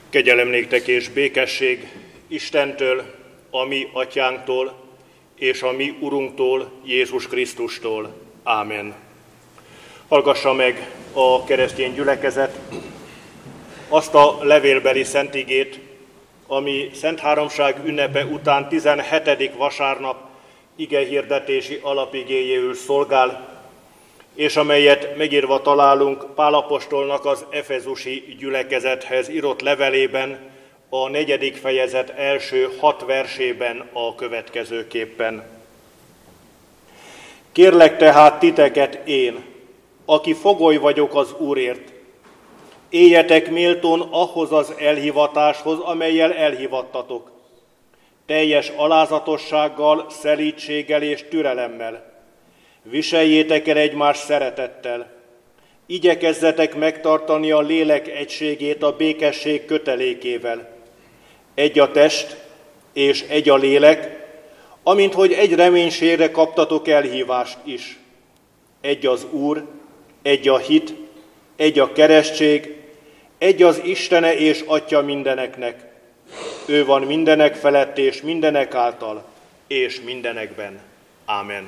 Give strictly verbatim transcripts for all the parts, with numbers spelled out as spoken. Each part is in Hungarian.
Kegyelem néktek és békesség Istentől, a mi atyánktól, és a mi Urunktól, Jézus Krisztustól. Ámen. Hallgassa meg a keresztény gyülekezet azt a levélbeli szentigét, ami Szent Háromság ünnepe után tizenhetedik vasárnap igehirdetési alapigéjéül szolgál, és amelyet megírva találunk Pál apostolnak az efezusi gyülekezethez írott levelében, a negyedik fejezet első hat versében a következőképpen. Kérlek tehát titeket én, aki fogoly vagyok az Úrért, éljetek méltón ahhoz az elhivatáshoz, amellyel elhivattatok, teljes alázatossággal, szelídséggel és türelemmel. Viseljétek el egymást szeretettel, igyekezzetek megtartani a lélek egységét a békesség kötelékével. Egy a test és egy a lélek, amint hogy egy reménységre kaptatok elhívást is. Egy az Úr, egy a hit, egy a keresztség, egy az Istene és Atya mindeneknek. Ő van mindenek felett és mindenek által, és mindenekben. Ámen.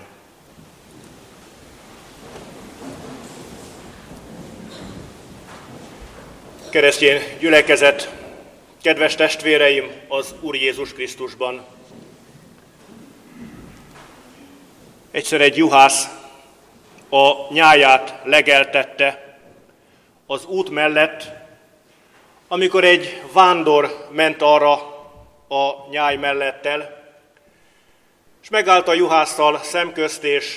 Keresztény gyülekezet, kedves testvéreim az Úr Jézus Krisztusban! Egyszer egy juhász a nyáját legeltette az út mellett, amikor egy vándor ment arra a nyáj mellettel, és megállt a juhásszal szemközt, és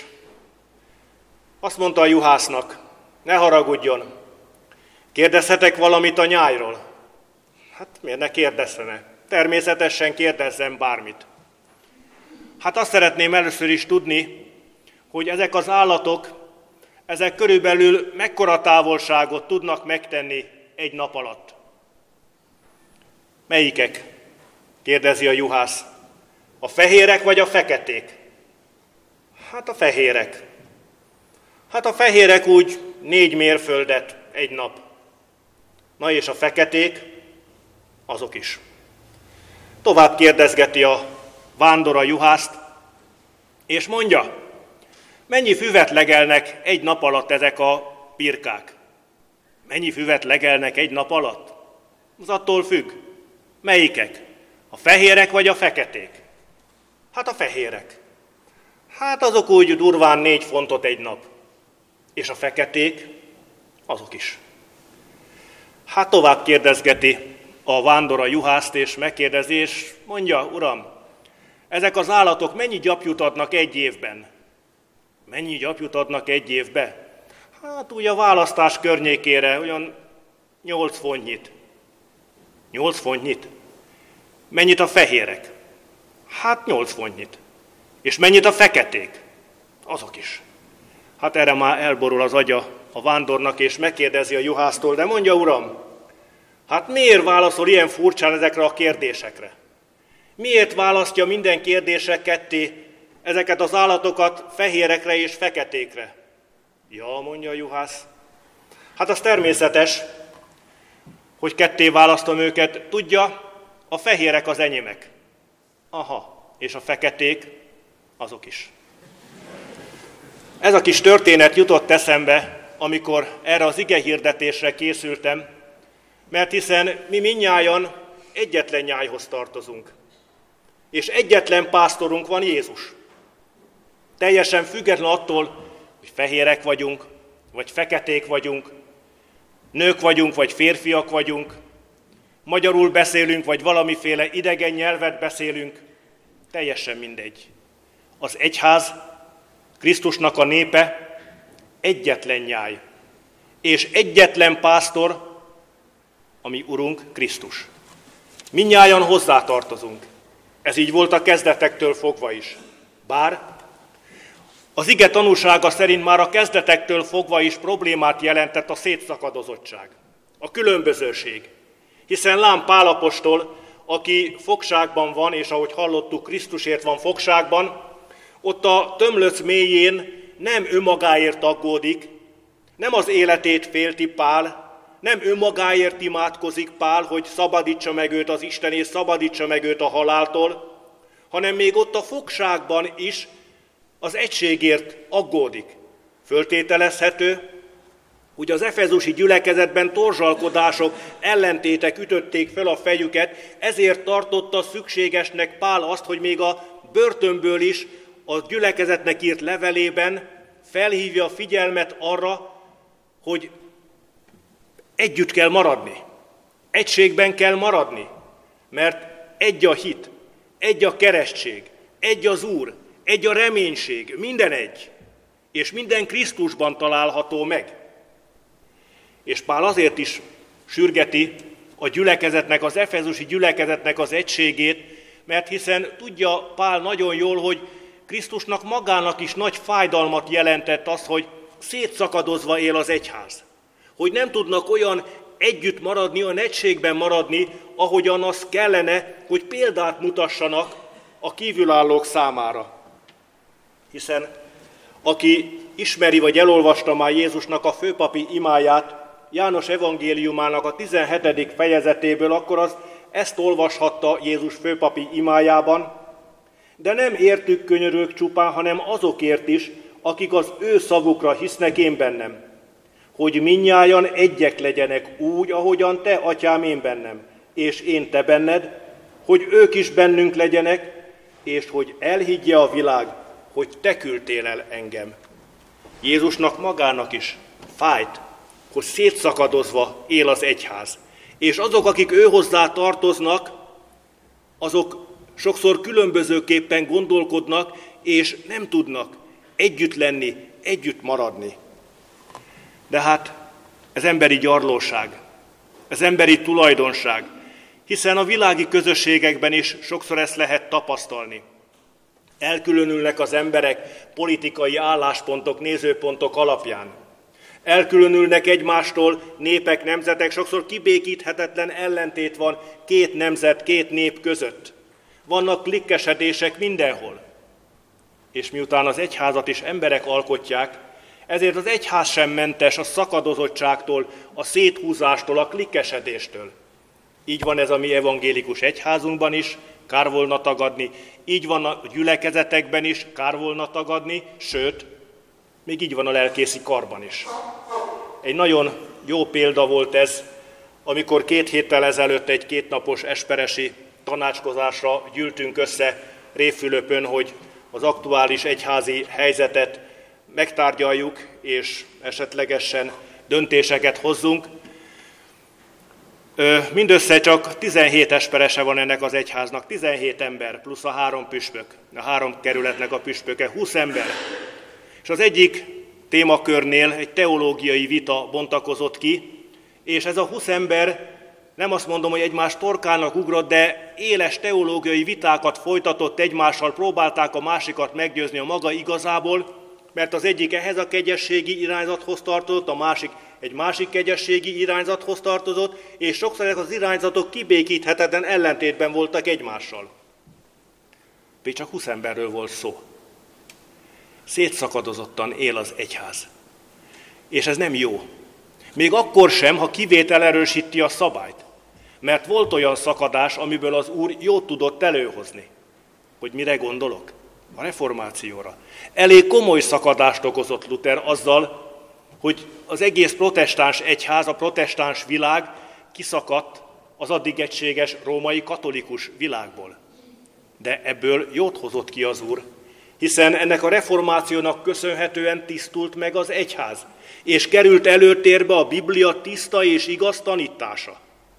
azt mondta a juhásznak: ne haragudjon, kérdezhetek valamit a nyájról? Hát miért ne kérdezne? Természetesen kérdezzem bármit. Hát azt szeretném először is tudni, hogy ezek az állatok, ezek körülbelül mekkora távolságot tudnak megtenni egy nap alatt. Melyikek? Kérdezi a juhász. A fehérek vagy a feketék? Hát a fehérek. Hát a fehérek úgy négy mérföldet egy nap. Na és a feketék? Azok is. Tovább kérdezgeti a vándor a juhászt, és mondja, mennyi füvet legelnek egy nap alatt ezek a birkák? Mennyi füvet legelnek egy nap alatt? Az attól függ. Melyikek? A fehérek vagy a feketék? Hát a fehérek. Hát azok úgy durván négy fontot egy nap. És a feketék? Azok is. Hát tovább kérdezgeti a vándor a juhászt, és megkérdezi, és mondja, uram, ezek az állatok mennyi gyapjút adnak egy évben? Mennyi gyapjút adnak egy évbe? Hát úgy a választás környékére, olyan nyolc fontnyit. Nyolc fontnyit? Mennyit a fehérek? Hát nyolc fontnyit. És mennyit a feketék? Azok is. Hát erre már elborul az agya a vándornak, és megkérdezi a juhásztól, de mondja, uram, hát miért válaszol ilyen furcsán ezekre a kérdésekre? Miért választja minden kérdésre ketté ezeket az állatokat fehérekre és feketékre? Ja, mondja a juhász, hát az természetes, hogy ketté választom őket. Tudja, a fehérek az enyémek. Aha, és a feketék azok is. Ez a kis történet jutott eszembe, amikor erre az igehirdetésre készültem, mert hiszen mi mindnyájan egyetlen nyájhoz tartozunk. És egyetlen pásztorunk van, Jézus. Teljesen független attól, hogy fehérek vagyunk, vagy feketék vagyunk, nők vagyunk, vagy férfiak vagyunk, magyarul beszélünk, vagy valamiféle idegen nyelvet beszélünk, teljesen mindegy. Az egyház, Krisztusnak a népe egyetlen nyáj, és egyetlen pásztor, ami Urunk Krisztus. Mindnyájan hozzátartozunk. Ez így volt a kezdetektől fogva is. Bár az ige tanúsága szerint már a kezdetektől fogva is problémát jelentett a szétszakadozottság, a különbözőség. Hiszen lám Pál apostol, aki fogságban van, és ahogy hallottuk, Krisztusért van fogságban, ott a tömlöc mélyén nem önmagáért aggódik, nem az életét félti Pál, Nem önmagáért imádkozik Pál, hogy szabadítsa meg őt az Isten, és szabadítsa meg őt a haláltól, hanem még ott a fogságban is az egységért aggódik. Föltételezhető, hogy az efezusi gyülekezetben torzsalkodások, ellentétek ütötték fel a fejüket, ezért tartotta szükségesnek Pál azt, hogy még a börtönből is a gyülekezetnek írt levelében felhívja a figyelmet arra, hogy együtt kell maradni, egységben kell maradni, mert egy a hit, egy a keresztség, egy az Úr, egy a reménység, minden egy, és minden Krisztusban található meg. És Pál azért is sürgeti a gyülekezetnek, az efezusi gyülekezetnek az egységét, mert hiszen tudja Pál nagyon jól, hogy Krisztusnak magának is nagy fájdalmat jelentett az, hogy szétszakadozva él az egyház. Hogy nem tudnak olyan együtt maradni, olyan egységben maradni, ahogyan az kellene, hogy példát mutassanak a kívülállók számára. Hiszen aki ismeri vagy elolvasta már Jézusnak a főpapi imáját, János evangéliumának a tizenhetedik fejezetéből, akkor az ezt olvashatta Jézus főpapi imájában, de nem értük könyörülök csupán, hanem azokért is, akik az ő szavukra hisznek én bennem, hogy mindnyájan egyek legyenek úgy, ahogyan te, atyám, én bennem, és én te benned, hogy ők is bennünk legyenek, és hogy elhiggye a világ, hogy te küldtél el engem. Jézusnak magának is fájt, hogy szétszakadozva él az egyház. És azok, akik ő hozzá tartoznak, azok sokszor különbözőképpen gondolkodnak, és nem tudnak együtt lenni, együtt maradni. De hát ez emberi gyarlóság, ez emberi tulajdonság, hiszen a világi közösségekben is sokszor ezt lehet tapasztalni. Elkülönülnek az emberek politikai álláspontok, nézőpontok alapján. Elkülönülnek egymástól népek, nemzetek, sokszor kibékíthetetlen ellentét van két nemzet, két nép között. Vannak klikkesedések mindenhol. És miután az egyházat is emberek alkotják, ezért az egyház sem mentes a szakadozottságtól, a széthúzástól, a klikkesedéstől. Így van ez a mi evangélikus egyházunkban is, kár volna tagadni, így van a gyülekezetekben is, kár volna tagadni, sőt, még így van a lelkészi karban is. Egy nagyon jó példa volt ez, amikor két héttel ezelőtt egy kétnapos esperesi tanácskozásra gyűltünk össze Révfülöpön, hogy az aktuális egyházi helyzetet megtárgyaljuk, és esetlegesen döntéseket hozzunk. Mindössze csak tizenhét esperese van ennek az egyháznak, tizenhét ember, plusz a három püspök, a három kerületnek a püspöke, húsz ember. És az egyik témakörnél egy teológiai vita bontakozott ki, és ez a húsz ember, nem azt mondom, hogy egymás torkának ugrott, de éles teológiai vitákat folytatott egymással, próbálták a másikat meggyőzni a maga igazából, mert az egyik ehhez a kegyességi irányzathoz tartozott, a másik egy másik kegyességi irányzathoz tartozott, és sokszor ezek az irányzatok kibékíthetetlen ellentétben voltak egymással. Még csak húsz emberről volt szó. Szétszakadozottan él az egyház. És ez nem jó. Még akkor sem, ha kivétel erősíti a szabályt. Mert volt olyan szakadás, amiből az Úr jót tudott előhozni. Hogy mire gondolok? A reformációra. Elég komoly szakadást okozott Luther azzal, hogy az egész protestáns egyház, a protestáns világ kiszakadt az addig egységes római katolikus világból. De ebből jót hozott ki az Úr, hiszen ennek a reformációnak köszönhetően tisztult meg az egyház, és került előtérbe a Biblia tiszta és igaz tanítása.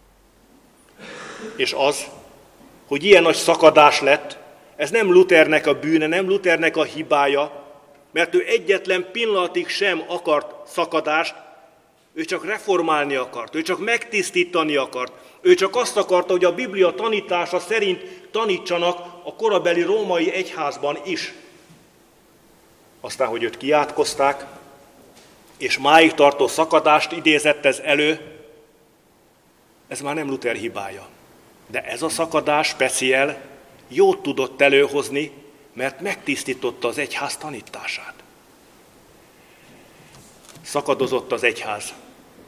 És az, hogy ilyen nagy szakadás lett, ez nem Luthernek a bűne, nem Luthernek a hibája, mert ő egyetlen pillanatig sem akart szakadást, ő csak reformálni akart, ő csak megtisztítani akart, ő csak azt akarta, hogy a Biblia tanítása szerint tanítsanak a korabeli római egyházban is. Aztán, hogy őt kiátkozták, és máig tartó szakadást idézett ez elő, ez már nem Luther hibája. De ez a szakadás speciál jót tudott előhozni, mert megtisztította az egyház tanítását. Szakadozott az egyház.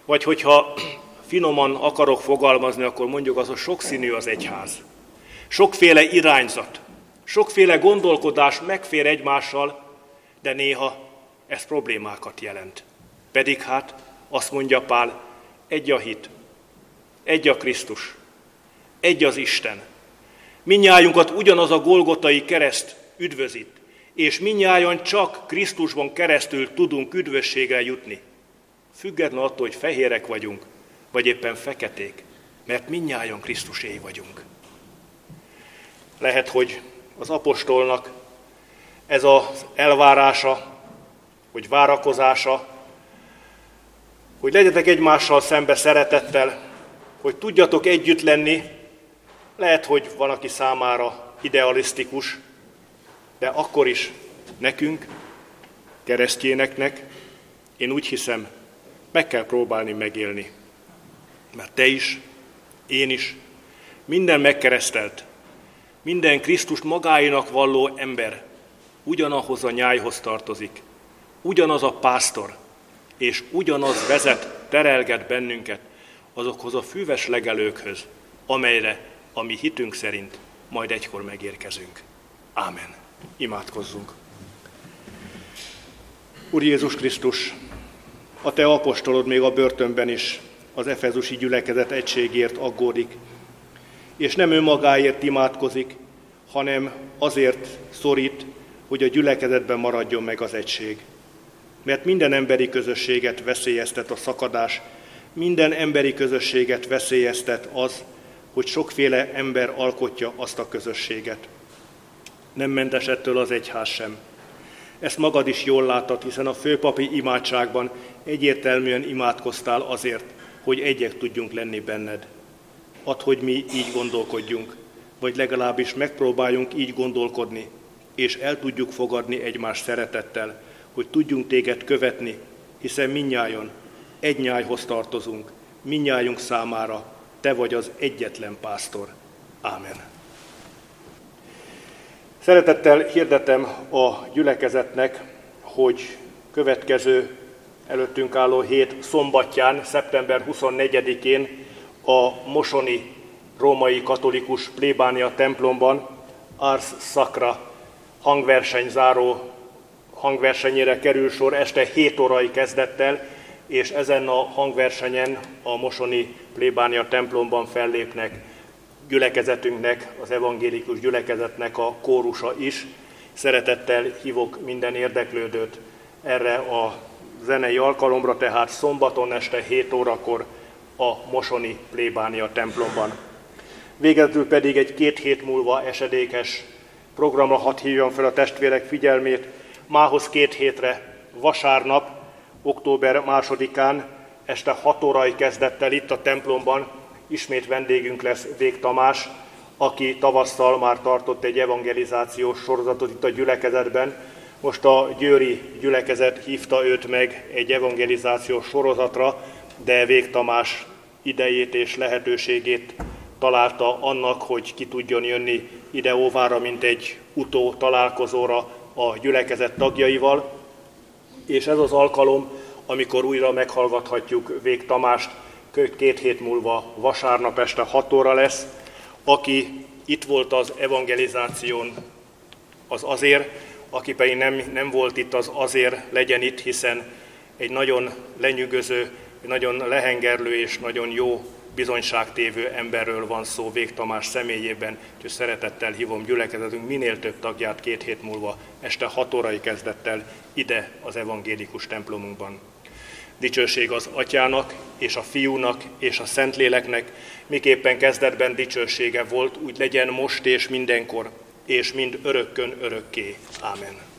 Vagy hogyha finoman akarok fogalmazni, akkor mondjuk az, hogy sokszínű az egyház. Sokféle irányzat, sokféle gondolkodás megfér egymással, de néha ez problémákat jelent. Pedig hát, azt mondja Pál, egy a hit, egy a Krisztus, egy az Isten. Mindnyájunkat ugyanaz a golgotai kereszt üdvözít, és mindnyájan csak Krisztusban keresztül tudunk üdvösségre jutni. Független attól, hogy fehérek vagyunk, vagy éppen feketék, mert mindnyájan Krisztuséi vagyunk. Lehet, hogy az apostolnak ez az elvárása, hogy várakozása, hogy legyetek egymással szembe szeretettel, hogy tudjatok együtt lenni, lehet, hogy van, aki számára idealisztikus, de akkor is nekünk, keresztjéneknek, én úgy hiszem, meg kell próbálni megélni. Mert te is, én is, minden megkeresztelt, minden Krisztust magáénak valló ember ugyanahoz a nyájhoz tartozik, ugyanaz a pásztor, és ugyanaz vezet, terelget bennünket azokhoz a füves legelőkhöz, amelyre a mi hitünk szerint majd egykor megérkezünk. Ámen. Imádkozzunk. Úr Jézus Krisztus, a te apostolod még a börtönben is az efezusi gyülekezet egységért aggódik, és nem önmagáért imádkozik, hanem azért szorít, hogy a gyülekezetben maradjon meg az egység. Mert minden emberi közösséget veszélyeztet a szakadás, minden emberi közösséget veszélyeztet az, hogy sokféle ember alkotja azt a közösséget. Nem mentes ettől az egyház sem. Ezt magad is jól látod, hiszen a főpapi imádságban egyértelműen imádkoztál azért, hogy egyek tudjunk lenni benned. Add, hogy mi így gondolkodjunk, vagy legalábbis megpróbáljunk így gondolkodni, és el tudjuk fogadni egymás szeretettel, hogy tudjunk téged követni, hiszen mindnyájan egy nyájhoz tartozunk, mindnyájunk számára te vagy az egyetlen pásztor. Ámen. Szeretettel hirdetem a gyülekezetnek, hogy következő előttünk álló hét szombatján, szeptember huszonnegyedikén a mosoni római katolikus plébánia templomban Ars Sacra hangverseny záró hangversenyére kerül sor este hét órai kezdettel, és ezen a hangversenyen a mosoni plébánia templomban fellépnek gyülekezetünknek, az evangélikus gyülekezetnek a kórusa is. Szeretettel hívok minden érdeklődőt erre a zenei alkalomra, tehát szombaton este hét órakor a mosoni plébánia templomban. Végezetül pedig egy két hét múlva esedékes programra hadd hívjam fel a testvérek figyelmét. Mához két hétre, vasárnap, október másodikán este hat órai kezdettel itt a templomban ismét vendégünk lesz Vég Tamás, aki tavasszal már tartott egy evangelizációs sorozatot itt a gyülekezetben. Most a győri gyülekezet hívta őt meg egy evangelizációs sorozatra, de Vég Tamás idejét és lehetőségét találta annak, hogy ki tudjon jönni ide Óvára, mint egy utó találkozóra a gyülekezet tagjaival. És ez az alkalom, amikor újra meghallgathatjuk Vég Tamást, két hét múlva vasárnap este hat óra lesz, aki itt volt az evangelizáción az azért, aki pedig nem, nem volt itt az azért legyen itt, hiszen egy nagyon lenyűgöző, egy nagyon lehengerlő és nagyon jó bizonyságtévő emberről van szó Vég Tamás személyében, úgyhogy szeretettel hívom gyülekezetünk minél több tagját két hét múlva este hat órai kezdettel ide az evangélikus templomunkban. Dicsőség az Atyának, és a Fiúnak, és a Szentléleknek, miképpen kezdetben dicsősége volt, úgy legyen most és mindenkor, és mind örökkön örökké. Ámen.